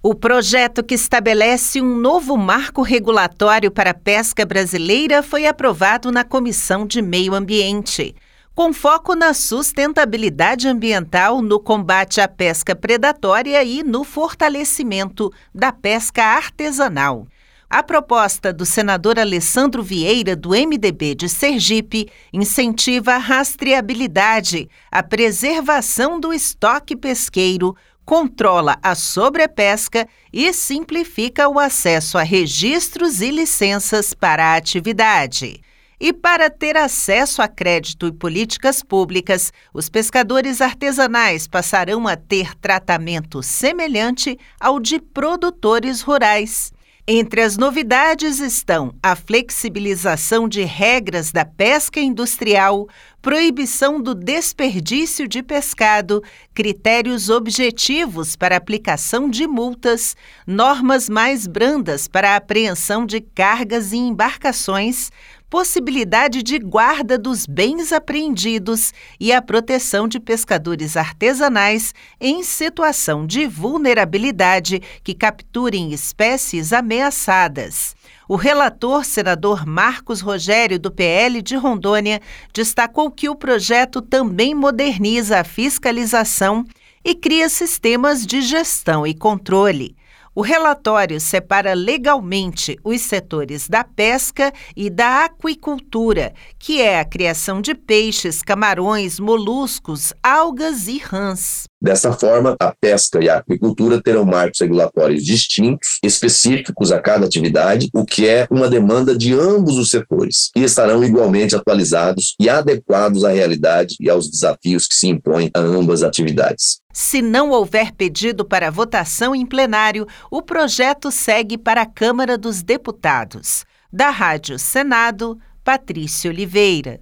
O projeto que estabelece um novo marco regulatório para a pesca brasileira foi aprovado na Comissão de Meio Ambiente, com foco na sustentabilidade ambiental, no combate à pesca predatória e no fortalecimento da pesca artesanal. A proposta do senador Alessandro Vieira, do MDB de Sergipe, incentiva a rastreabilidade, a preservação do estoque pesqueiro, controla a sobrepesca e simplifica o acesso a registros e licenças para a atividade. E para ter acesso a crédito e políticas públicas, os pescadores artesanais passarão a ter tratamento semelhante ao de produtores rurais. Entre as novidades estão a flexibilização de regras da pesca industrial, proibição do desperdício de pescado, critérios objetivos para aplicação de multas, normas mais brandas para a apreensão de cargas em embarcações, possibilidade de guarda dos bens apreendidos e a proteção de pescadores artesanais em situação de vulnerabilidade que capturem espécies ameaçadas. O relator, senador Marcos Rogério, do PL de Rondônia, destacou que o projeto também moderniza a fiscalização e cria sistemas de gestão e controle. O relatório separa legalmente os setores da pesca e da aquicultura, que é a criação de peixes, camarões, moluscos, algas e rãs. Dessa forma, a pesca e a aquicultura terão marcos regulatórios distintos, específicos a cada atividade, o que é uma demanda de ambos os setores, e estarão igualmente atualizados e adequados à realidade e aos desafios que se impõem a ambas atividades. Se não houver pedido para votação em plenário, o projeto segue para a Câmara dos Deputados. Da Rádio Senado, Patrícia Oliveira.